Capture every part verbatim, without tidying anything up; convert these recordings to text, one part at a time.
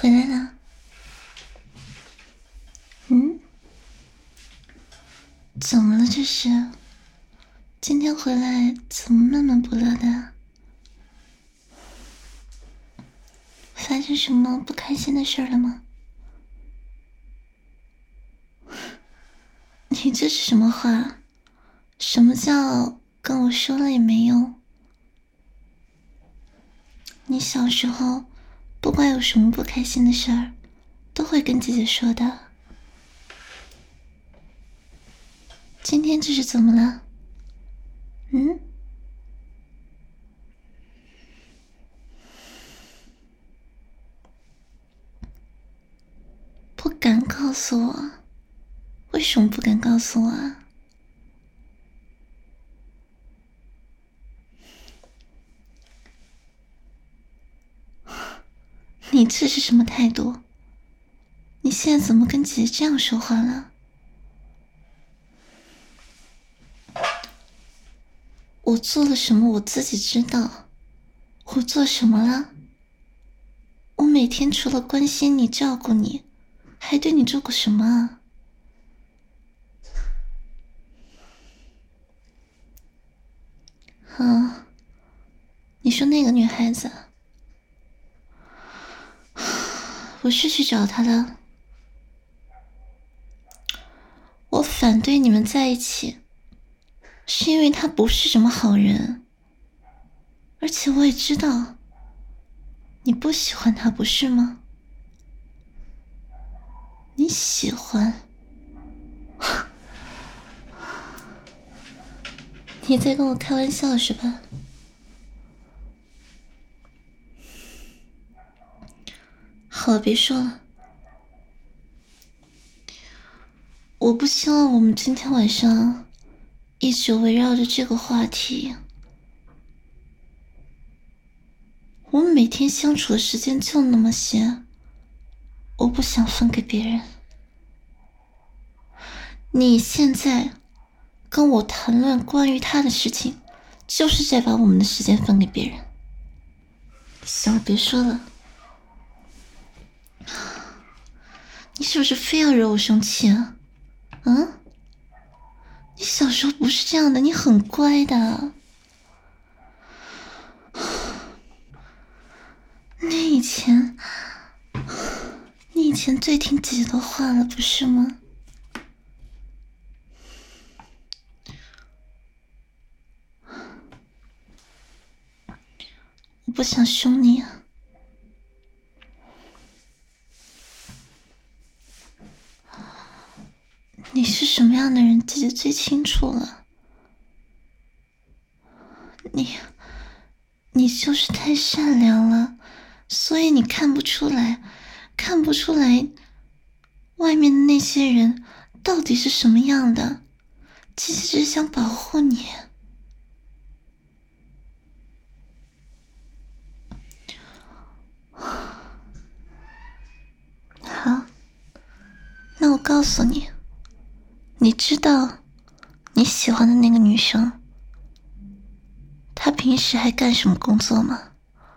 回来了。嗯，怎么了这是？今天回来怎么闷闷不乐的？发生什么不开心的事了吗？你这是什么话？什么叫跟我说了也没用？你小时候不管有什么不开心的事儿，都会跟姐姐说的。今天这是怎么了？嗯？不敢告诉我？为什么不敢告诉我啊？你这是什么态度？你现在怎么跟姐姐这样说话了？我做了什么我自己知道。我做什么了？我每天除了关心你照顾你，还对你做过什么啊？啊，你说那个女孩子，我是去找她的。我反对你们在一起，是因为她不是什么好人，而且我也知道你不喜欢她，不是吗？你喜欢？你在跟我开玩笑是吧？好了，别说了。我不希望我们今天晚上一直围绕着这个话题。我们每天相处的时间就那么些，我不想分给别人。你现在跟我谈论关于他的事情，就是在把我们的时间分给别人。行了，别说了。你是不是非要惹我生气啊？嗯？你小时候不是这样的，你很乖的。你以前，你以前最听姐姐的话了，不是吗？我不想凶你啊。你是什么样的人，姐姐最清楚了。你，你就是太善良了，所以你看不出来，看不出来外面的那些人到底是什么样的。姐姐只是想保护你。好，那我告诉你，你知道你喜欢的那个女生，她平时还干什么工作吗？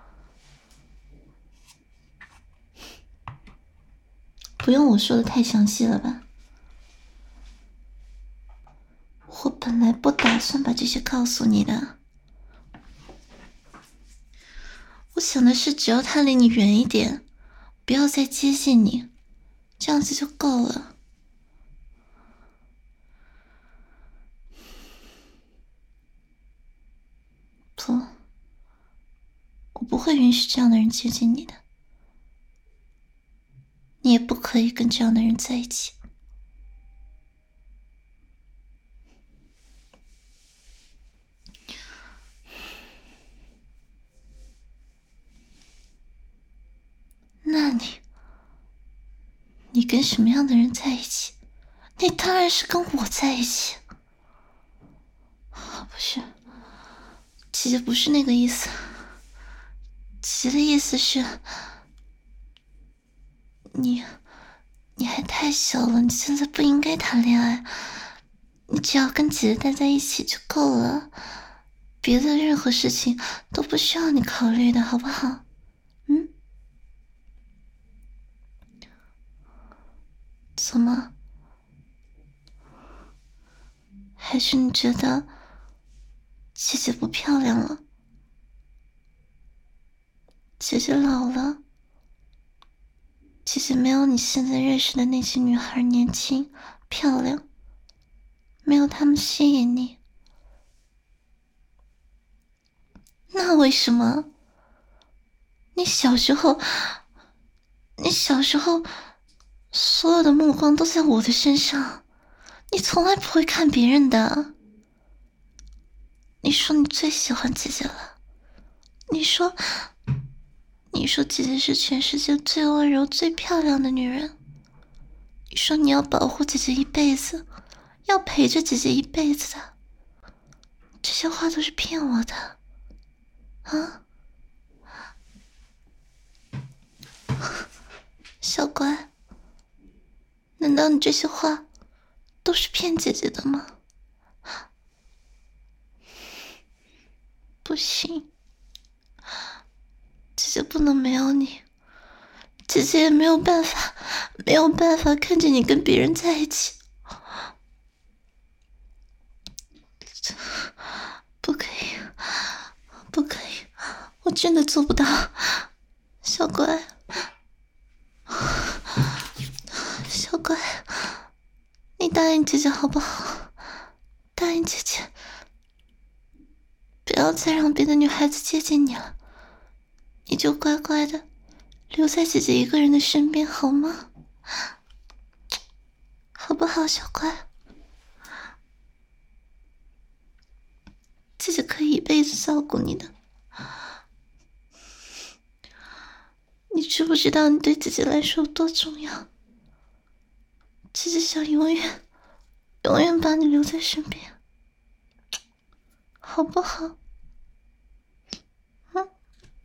不用我说的太详细了吧？我本来不打算把这些告诉你的。我想的是，只要她离你远一点，不要再接近你，这样子就够了。不，我不会允许这样的人接近你的，你也不可以跟这样的人在一起。那你，你跟什么样的人在一起？你当然是跟我在一起。不是，姐姐不是那个意思。姐姐的意思是，你，你还太小了，你现在不应该谈恋爱。你只要跟姐姐待在一起就够了，别的任何事情都不需要你考虑的，好不好？嗯？ 的吗？还是你觉得姐姐不漂亮了？姐姐老了，姐姐没有你现在认识的那些女孩年轻漂亮，没有她们吸引你。那为什么你小时候你小时候所有的目光都在我的身上，你从来不会看别人的？你说你最喜欢姐姐了，你说你说姐姐是全世界最温柔最漂亮的女人，你说你要保护姐姐一辈子，要陪着姐姐一辈子的，这些话都是骗我的啊！小乖，难道你这些话都是骗姐姐的吗？不行，姐姐不能没有你，姐姐也没有办法，没有办法看着你跟别人在一起，不可以，不可以，我真的做不到，小乖，小乖，你答应姐姐好不好？答应姐姐，不要再让别的女孩子接近你了，你就乖乖的留在姐姐一个人的身边好吗？好不好，小乖？姐姐可以一辈子照顾你的。你知不知道你对姐姐来说有多重要？姐姐想永远永远把你留在身边，好不好？嗯。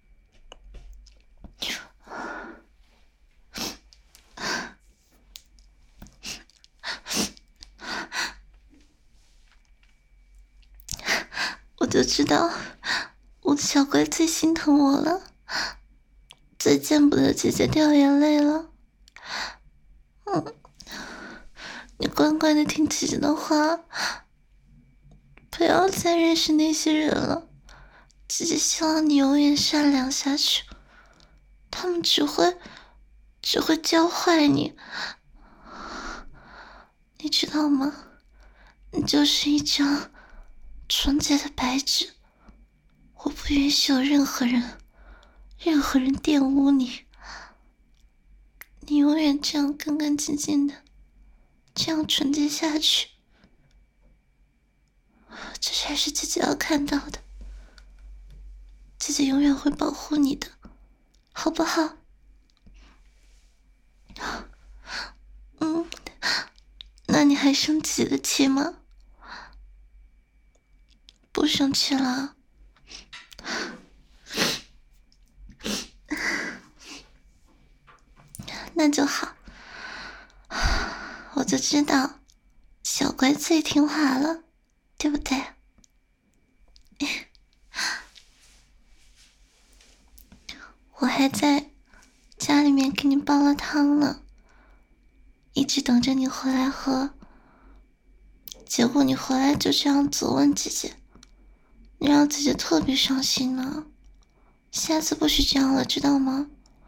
我就知道我的小乖最心疼我了，最见不得姐姐掉眼泪了。嗯，你乖乖的听姐姐的话，不要再认识那些人了。姐姐希望你永远善良下去，他们只会只会教坏你，你知道吗？你就是一张纯洁的白纸，我不允许有任何人任何人玷污你，你永远这样干干净净的，这样纯洁下去，这才是姐姐要看到的。姐姐永远会保护你的，好不好？嗯，那你还生姐姐的气吗？不生气了？那就好，我就知道小乖最听话了，对不对？我还在家里面给你煲了汤呢，一直等着你回来喝，结果你回来就这样责问姐姐，你让姐姐特别伤心呢。下次不许这样了，知道吗？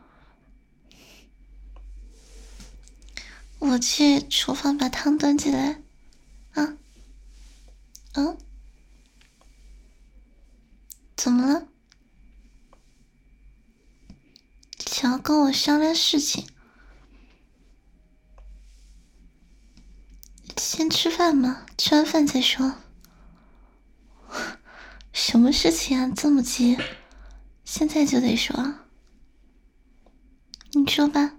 我去厨房把汤端起来。啊？嗯？怎么了？想要跟我商量事情？先吃饭嘛，吃完饭再说。什么事情啊，这么急？现在就得说？你说吧。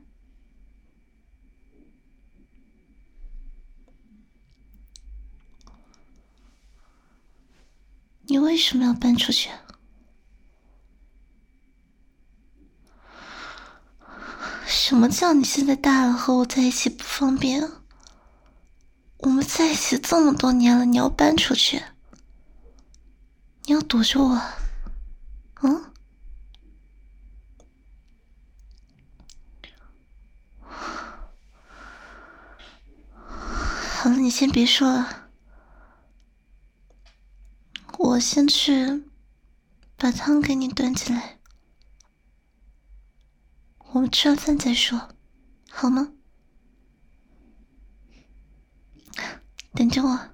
你为什么要搬出去？什么叫你现在大了和我在一起不方便？我们在一起这么多年了，你要搬出去？你要躲着我？嗯？ 好了，你先别说了，我先去把汤给你端起来，我们吃完饭再说，好吗？等着我。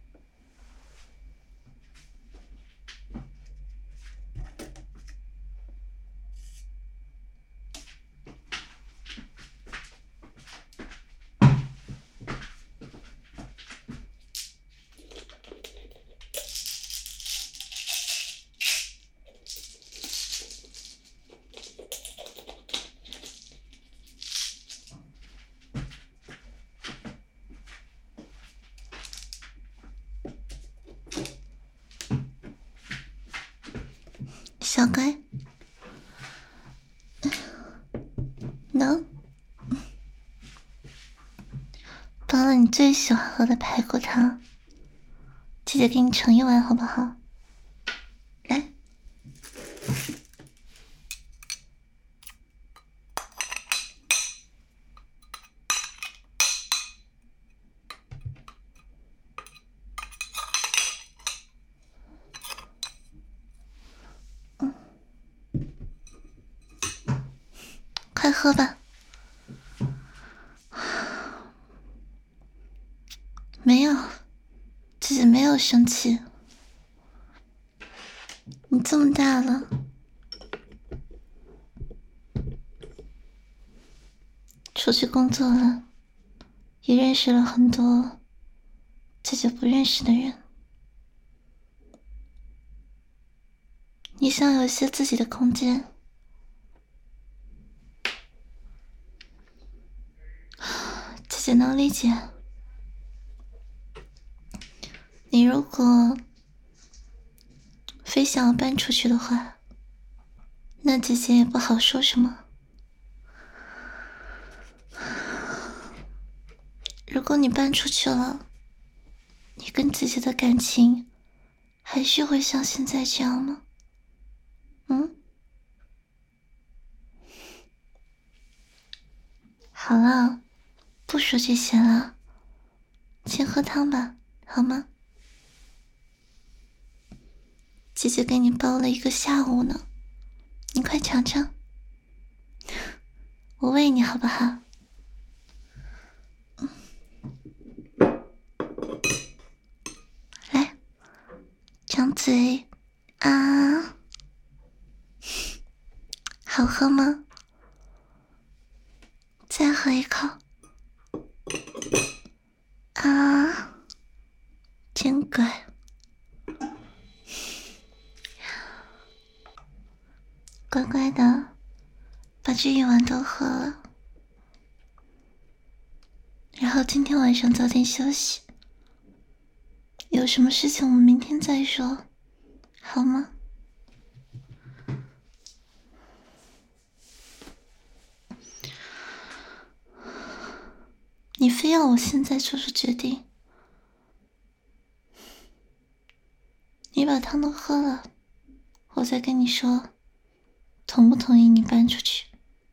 小乖，能煲了你最喜欢喝的排骨汤，姐姐给你盛一碗好不好？来，嗯，快喝吧。没有，姐姐没有生气。你这么大了，出去工作了，也认识了很多姐姐不认识的人。你想有一些自己的空间，姐姐能理解。你如果非想要搬出去的话，那姐姐也不好说什么。如果你搬出去了，你跟姐姐的感情还是会像现在这样吗？嗯？好了，不说这些了，先喝汤吧，好吗？姐姐给你煲了一个下午呢，你快尝尝，我喂你好不好？来，张嘴啊，好喝吗？再喝一口啊，真乖，乖乖的把这一碗都喝了，然后今天晚上早点休息，有什么事情我们明天再说，好吗？你非要我现在做出决定，你把汤都喝了，我再跟你说同不同意你搬出去。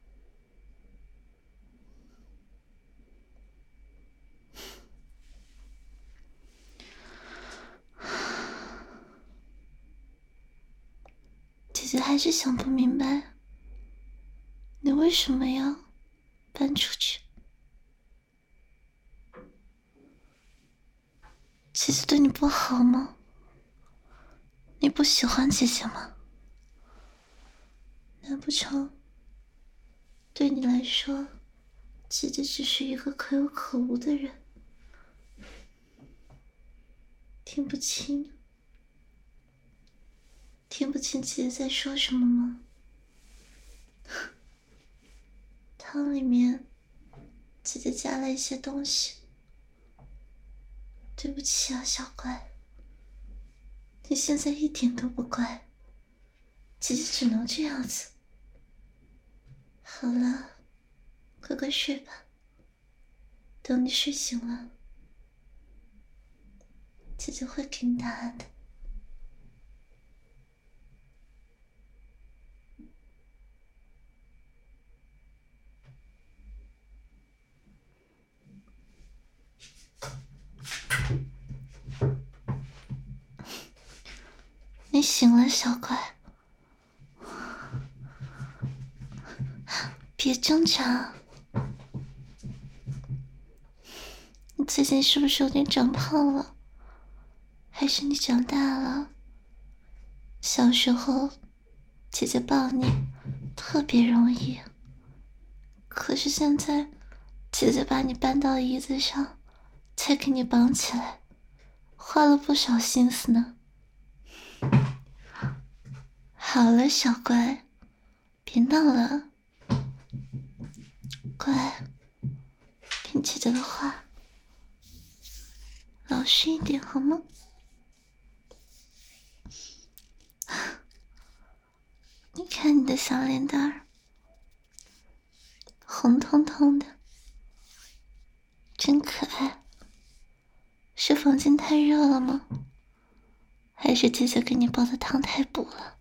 姐姐还是想不明白，你为什么要搬出去？姐姐对你不好吗？你不喜欢姐姐吗？难不成对你来说，姐姐只是一个可有可无的人？听不清，听不清姐姐在说什么吗？汤里面，姐姐加了一些东西。对不起啊，小乖，你现在一点都不乖，姐姐只能这样子。好了，乖乖睡吧，等你睡醒了，姐姐会给你答案的。 你醒了，小乖，别挣扎。你最近是不是有点长胖了？还是你长大了？小时候，姐姐抱你特别容易，可是现在，姐姐把你搬到椅子上，才给你绑起来，花了不少心思呢。好了，小乖，别闹了，乖，听姐姐的话，老实一点好吗？你看你的小脸蛋儿，红彤彤的，真可爱。是房间太热了吗？还是姐姐给你煲的汤太补了？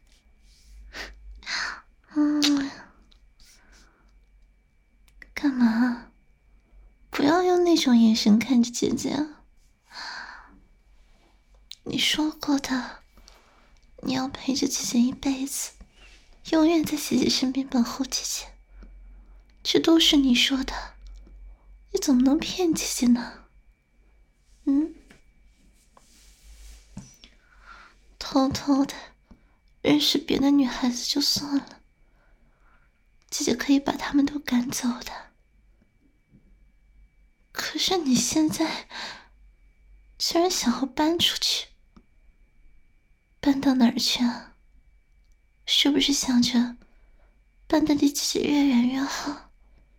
嗯，干嘛？不要用那种眼神看着姐姐啊！你说过的，你要陪着姐姐一辈子，永远在姐姐身边保护姐姐，这都是你说的，你怎么能骗姐姐呢？嗯？偷偷的认识别的女孩子就算了，姐姐可以把她们都赶走的。可是你现在居然想要搬出去，搬到哪儿去啊？是不是想着搬得离姐姐越远越好？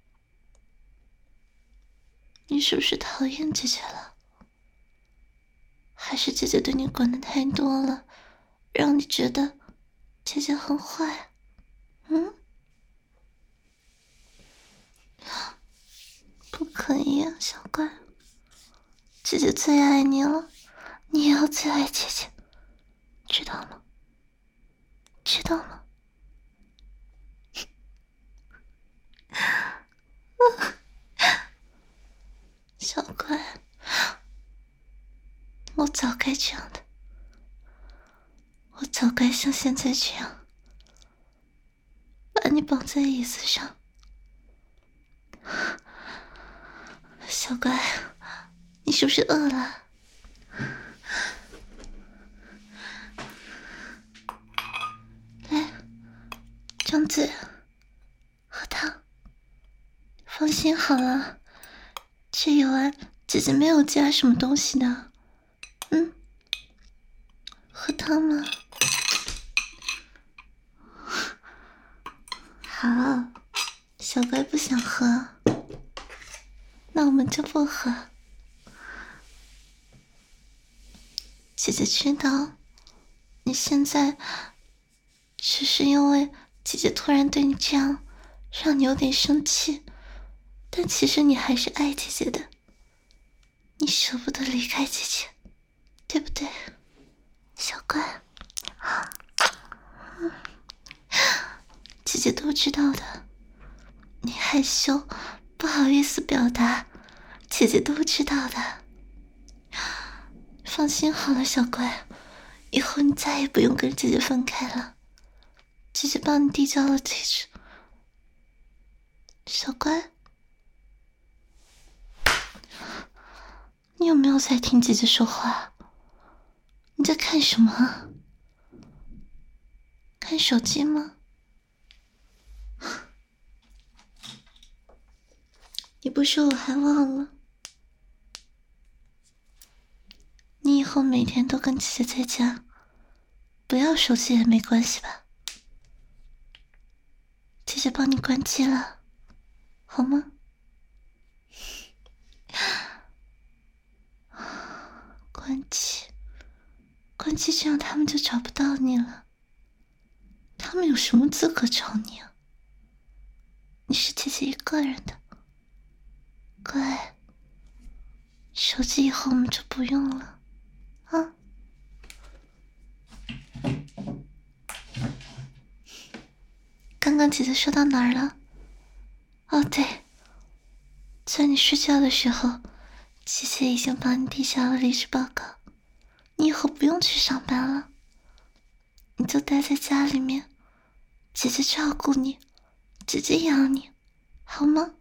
你是不是讨厌姐姐了？还是姐姐对你管的太多了，让你觉得姐姐很坏？嗯？不可以啊，小乖，姐姐最爱你了，你也要最爱姐姐，知道吗？知道吗？小乖，我早该这样的，我早该像现在这样，把你绑在椅子上。小乖，你是不是饿了？来，张嘴，喝汤。放心好了，这油啊，姐姐没有加什么东西的。嗯，喝汤吗？好，小乖不想喝，那我们就不喝。姐姐知道，你现在只是因为姐姐突然对你这样，让你有点生气，但其实你还是爱姐姐的，你舍不得离开姐姐，对不对，小乖？嗯，姐姐都知道的，你害羞，不好意思表达，姐姐都知道的。放心好了，小乖，以后你再也不用跟姐姐分开了。姐姐帮你递交了地址，小乖，你有没有在听姐姐说话？你在看什么？看手机吗？你不说我还忘了，你以后每天都跟姐姐在家，不要手机也没关系吧？姐姐帮你关机了，好吗？关机，关机，这样他们就找不到你了。他们有什么资格找你啊？你是姐姐一个人的，乖。手机以后我们就不用了，啊？刚刚姐姐说到哪儿了？哦，对，在你睡觉的时候，姐姐已经帮你递交了离职报告，你以后不用去上班了， 你就待在家里面，姐姐照顾你，姐姐养你，好吗？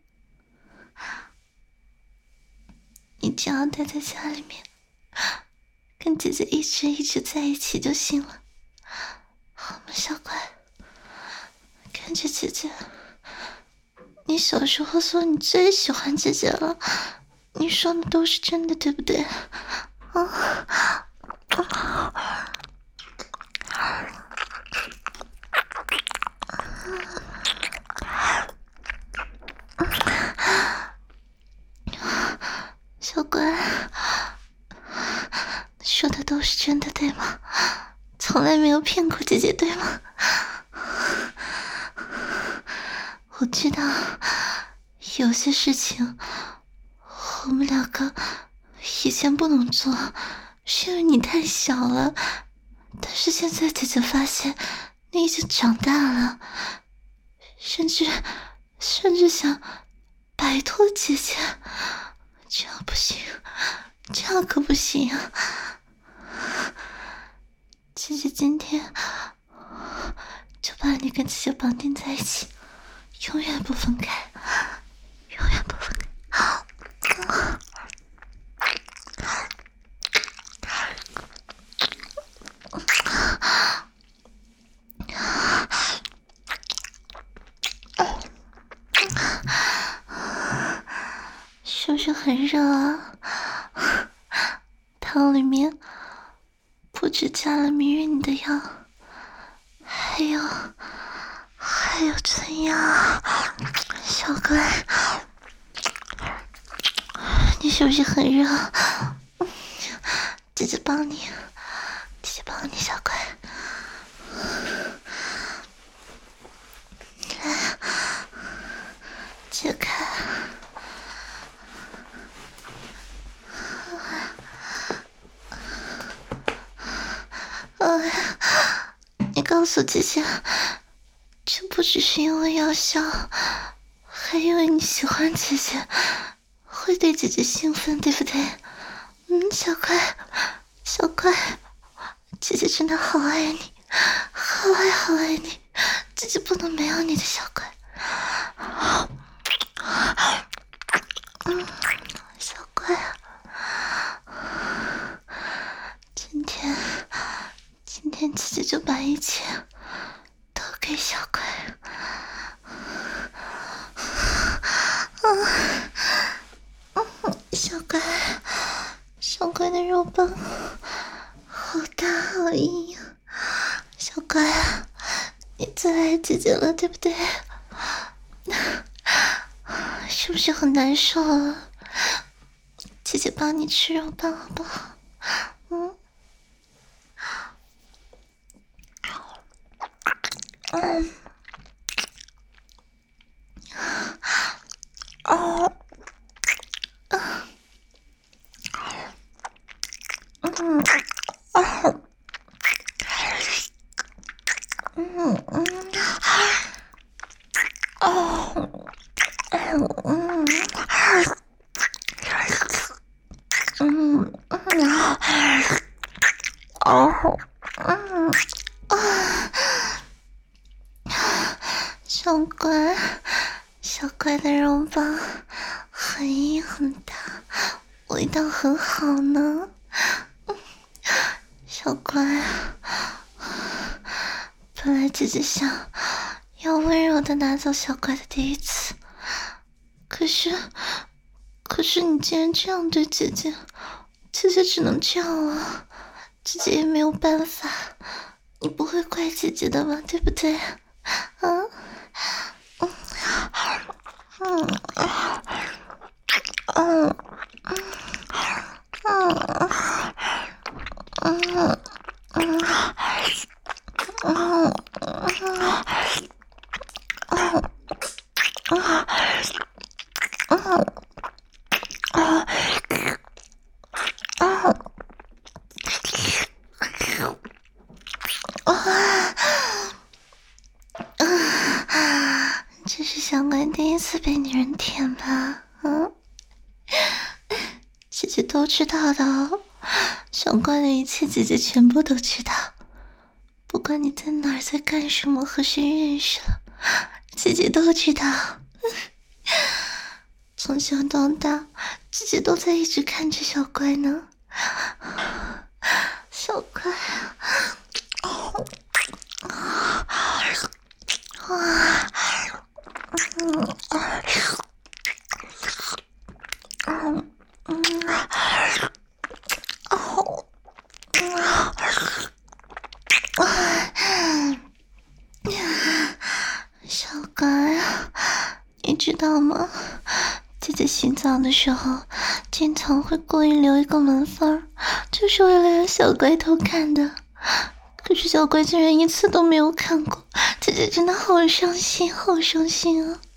你只要待在家里面，跟姐姐一直一直在一起就行了，好吗，小乖？看着姐姐，你小时候说你最喜欢姐姐了，你说的都是真的，对不对？啊！小乖，说的都是真的，对吗？从来没有骗过姐姐，对吗？我知道有些事情我们两个以前不能做，是因为你太小了，但是现在姐姐发现你已经长大了，甚至甚至想摆脱姐姐，这样不行，这样可不行。姐姐今天就把你跟姐姐绑定在一起，永远不分开，永远不分开。是不是很热啊？汤里面不止加了迷晕你的药，还有还有春药。小乖，你是不是很热？姐姐帮你，姐姐帮你，小乖。来，解开。哎，你告诉姐姐，这不只是因为药效，还因为你喜欢姐姐，会对姐姐兴奋，对不对？嗯，小乖，小乖，姐姐真的好爱你，好爱好爱你，姐姐不能没有你的，小乖。嗯，小乖，今天今天姐姐就把一切都给小乖。小乖，小乖的肉棒好大好硬呀！小乖，你最爱姐姐了，对不对？是不是很难受啊？姐姐帮你吃肉棒好不好？嗯。嗯。哦。嗯。嗯。哦。嗯嗯。哦。嗯嗯。嗯嗯。哦。嗯啊。小乖，小乖的肉棒很硬很大，味道很好呢。小乖，本来姐姐想要温柔的拿走小乖的第一次，可是可是你竟然这样对姐姐，姐姐只能这样了，姐姐也没有办法，你不会怪姐姐的吧，对不对？啊？嗯嗯嗯嗯嗯嗯嗯嗯这是小乖第一次被女人舔吧？嗯，姐姐都知道的哦，小乖的一切姐姐全部都知道。 不管你在哪儿，在干什么，和谁认识了，姐姐都知道。从小到大，姐姐都在一直看着小乖呢。小乖啊，啊，嗯啊，嗯嗯啊，哦，啊，小乖啊，你知道吗？姐姐洗澡的时候，经常会故意留一个门缝，就是为了让小乖偷看的。可是小乖竟然一次都没有看过，姐姐真的好伤心，好伤心啊！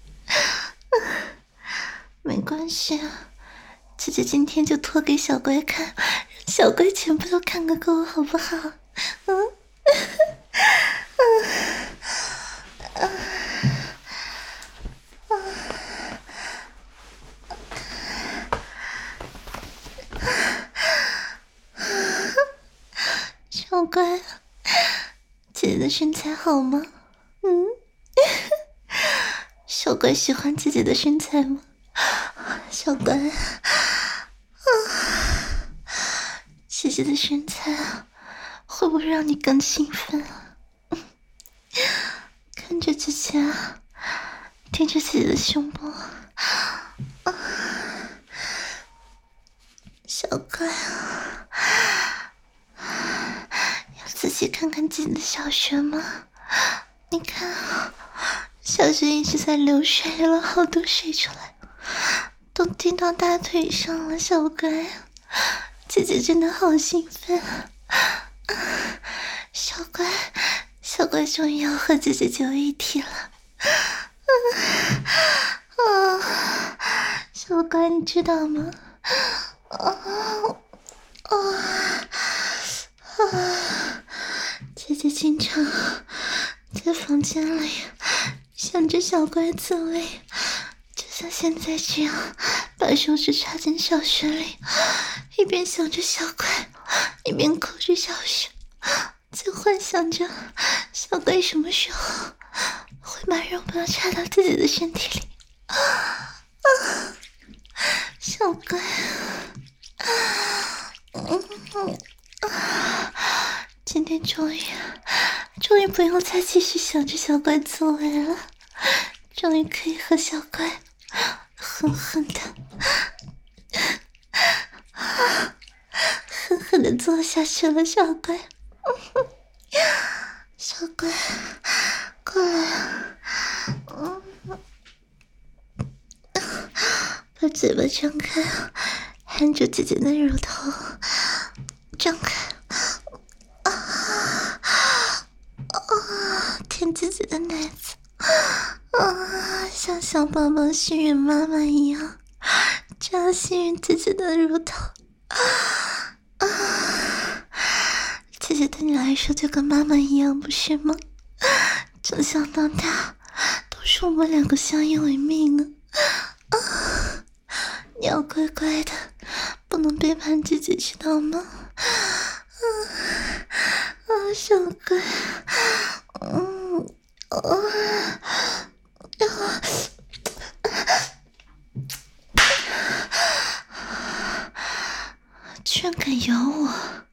没关系啊，姐姐今天就脱给小乖看，让小乖全部都看个够，好不好？嗯，嗯，嗯，小乖，姐姐的身材好吗？嗯，小乖喜欢姐姐的身材吗？小乖，啊，姐姐的身材啊，会不会让你更兴奋啊？看着姐姐啊，听着姐姐的胸部，啊，小乖啊，要仔细看看自己的小穴吗？你看啊，小穴一直在流水，流了好多水出来，都滴到大腿上了。小乖，姐姐真的好兴奋啊！小乖，小乖终于要和姐姐九一体了。啊，小乖，你知道吗？啊啊啊！姐姐经常在房间里想着小乖自慰，就像现在这样，把手指插进小穴里，一边想着小乖，一边抠着小穴，在幻想着小乖什么时候会把肉棒插到自己的身体里。啊啊！小乖，嗯嗯啊！今天终于，终于不用再继续想着小乖自慰了，终于可以和小乖狠狠的、狠狠的做下去了。小乖，小乖，过来啊！嗯，把嘴巴张开，含住姐姐的乳头，张开。啊啊！舔自己的奶子，啊，像小宝宝吸吮妈妈一样，这样吸吮自己的乳头。啊！姐姐对你来说就跟妈妈一样，不是吗？从小到大都是我们两个相依为命呢。啊！你要乖乖的，不能背叛姐姐，知道吗？啊啊，小乖，嗯，啊啊，居然敢咬我！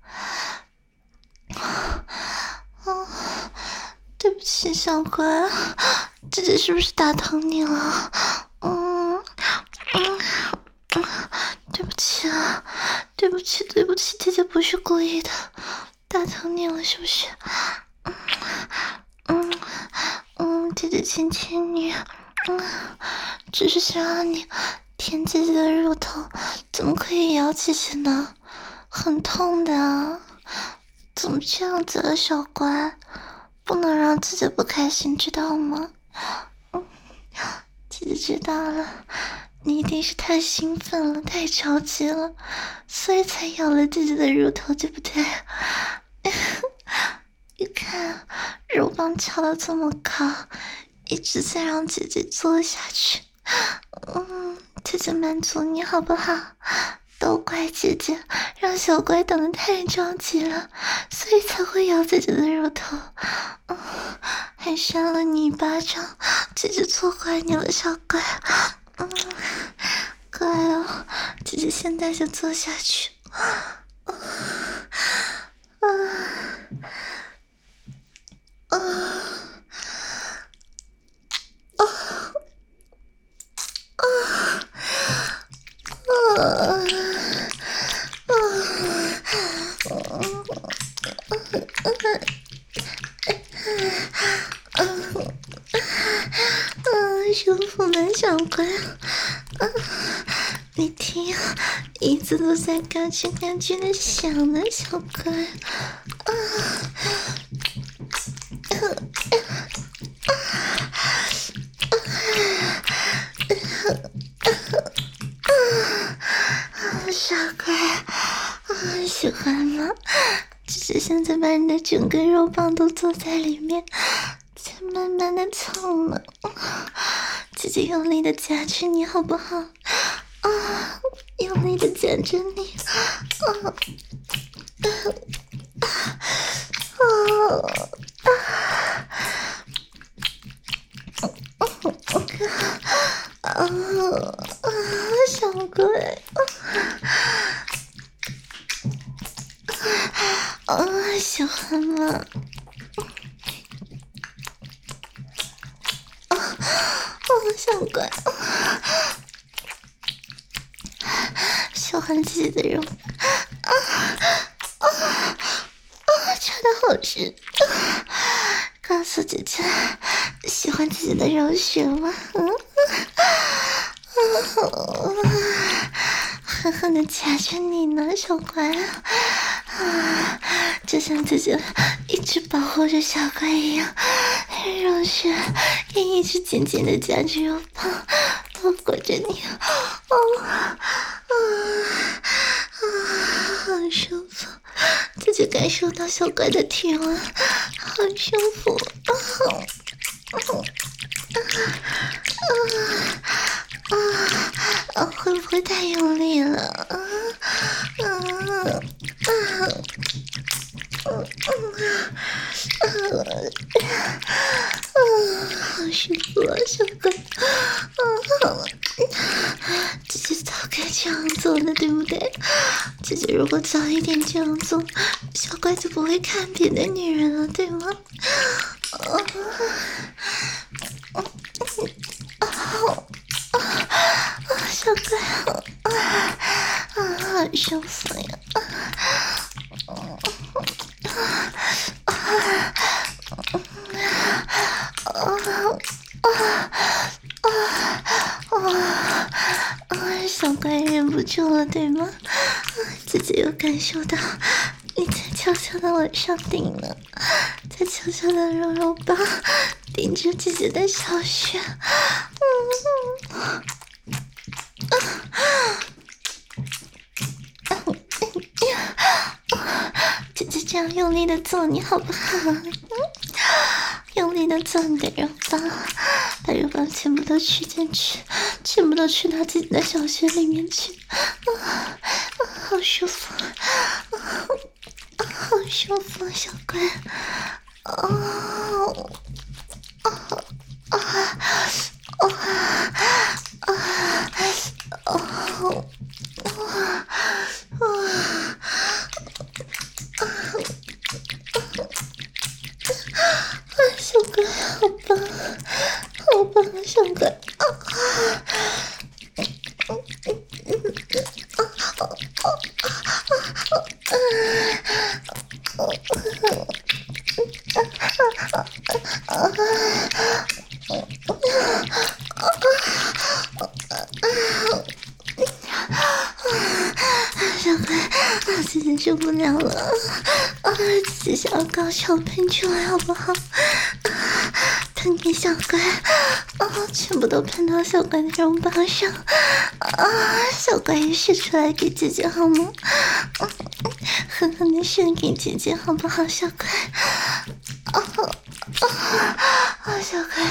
啊，对不起，小乖，姐姐是不是打疼你了？嗯嗯嗯，对不起啊，对不起，对不起，姐姐不是故意的，打疼你了是不是？嗯嗯嗯，姐姐亲亲你，嗯，只是想让你舔姐姐的乳头，怎么可以咬姐姐呢？很痛的啊！怎么这样子了，小乖？不能让姐姐不开心，知道吗？嗯，姐姐知道了，你一定是太兴奋了，太着急了，所以才咬了姐姐的乳头，对不对？你看，乳棒翘得这么高，一直在让姐姐坐下去。嗯，姐姐满足你好不好？ 都怪姐姐让小乖等得太着急了，所以才会咬姐姐的乳头，嗯，还扇了你一巴掌，姐姐错怪你了，小乖，嗯，乖哦，姐姐现在就坐下去，啊啊啊啊啊！嗯，舒服吗，小乖？嗯，你听，椅子都在咯吱咯吱的响呢，小乖。啊，小乖，啊，喜欢吗？只是现在把你的整个肉棒都坐在里面，再慢慢的蹭呢。姐姐用力的夹着你好不好？啊，用力的夹着你。啊啊啊啊啊！小乖。啊，喜欢吗？啊啊，小乖，喜欢自己的肉，啊啊啊，插的好深，啊，告诉姐姐，喜欢自己的肉穴吗？嗯，啊，狠狠的夹着你呢，小乖。啊，就像姐姐一直保护着小乖一样，肉穴也一直紧紧的夹着肉棒，包裹着你。哦，啊啊啊，好舒服！姐姐感受到小乖的体温，好舒服。啊啊啊啊！会不会太用力了？啊啊啊！嗯嗯啊啊，好舒服啊，小乖，啊，姐姐早该这样做的，对不对？姐姐如果早一点这样做，小乖就不会看别的女人了，对吗？啊啊啊啊！小乖，啊啊，好舒服呀！啊啊啊！小乖忍不住了，对吗？姐姐有感受到你在悄悄的往上顶呢，在悄悄的揉揉棒顶着姐姐的小穴。嗯姐姐这样用力的做你好不好？用力的做你的肉棒，把肉棒全部都吃进去，全部都吃到自己的小穴里面去，啊啊，好舒服，啊啊，好舒服，小乖，哦，啊啊啊啊啊啊啊！小乖，好棒，好棒啊，小乖！啊小乖，啊，姐姐受不了了，啊，姐姐想要高潮喷出来，好不好？啊，喷给小乖，啊，全部都喷到小乖的肉棒上，啊，小乖也射出来给姐姐好吗？嗯，狠狠的射给姐姐好不好，小乖？啊啊啊，小乖！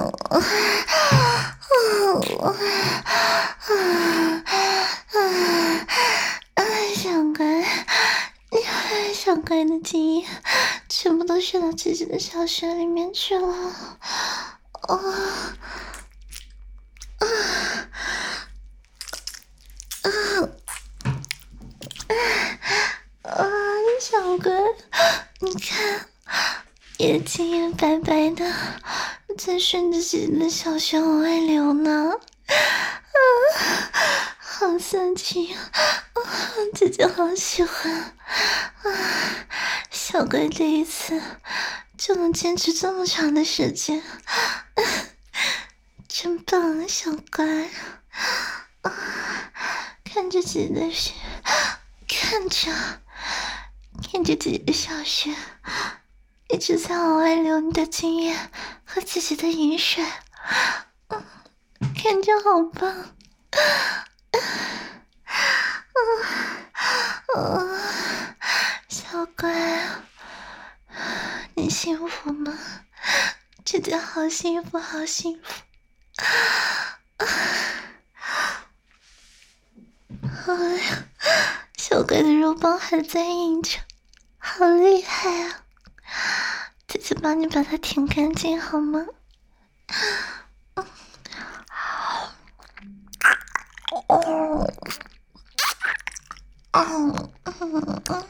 小乖，小乖的精液全部都射到自己的小穴里面去了。哦，啊啊啊！小乖，你看，你的精液白白的，在顺着自己的小穴往外流呢。啊，好色情，啊，姐姐好喜欢啊！小乖第一次就能坚持这么长的时间，啊，真棒啊，小乖！啊，看着自己的血，看着，看着自己的小穴，一直在往外流你的精液和自己的饮水，嗯，感觉好棒！啊啊啊！小乖，你幸福吗？姐姐好幸福，好幸福！啊！哎呀，小乖的肉棒还在硬着，好厉害啊！姐姐帮你把它舔干净好吗？哦，嗯嗯嗯。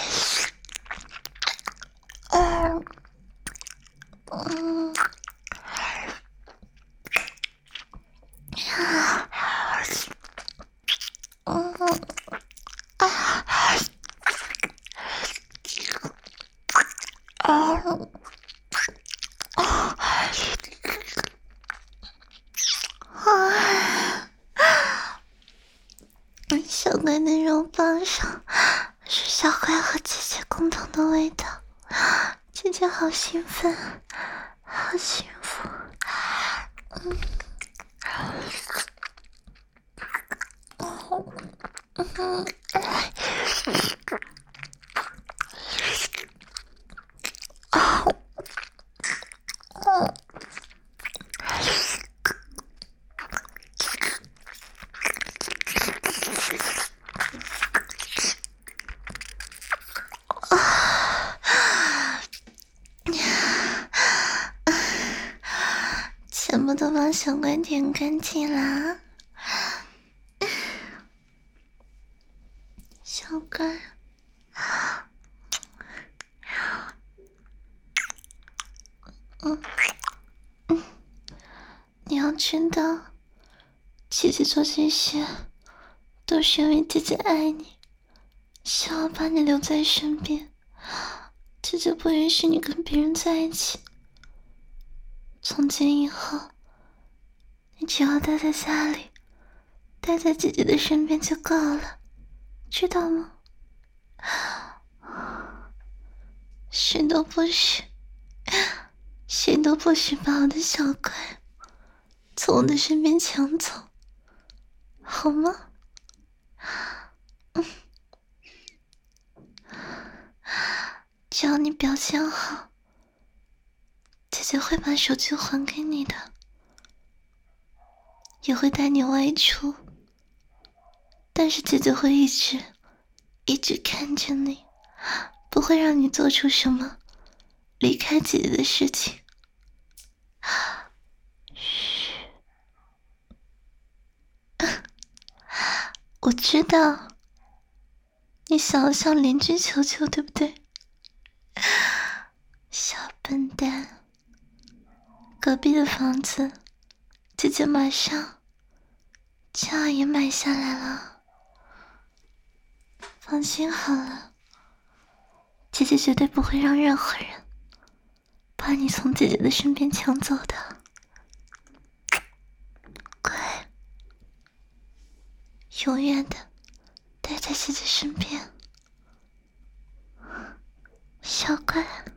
嗯嗯嗯啊啊啊！小乖的肉棒上是小乖和姐姐共同的味道，姐姐好兴奋，好幸福。嗯嗯啊嗯全部都把小乖舔干净啦，小乖。嗯嗯，你要知道，姐姐做这些都是因为姐姐爱你，想要把你留在身边。姐姐不允许你跟别人在一起。从今以后，你只要待在家里，待在姐姐的身边就够了，知道吗？谁都不许，谁都不许把我的小乖从我的身边抢走，好吗？嗯，只要你表现好，姐姐会把手机还给你的，也会带你外出，但是姐姐会一直一直看着你，不会让你做出什么离开姐姐的事情。嘘，我知道你想要向邻居求求，对不对？小笨蛋，隔壁的房子姐姐马上就要也买下来了，放心好了，姐姐绝对不会让任何人把你从姐姐的身边抢走的。乖，永远的待在姐姐身边，小乖。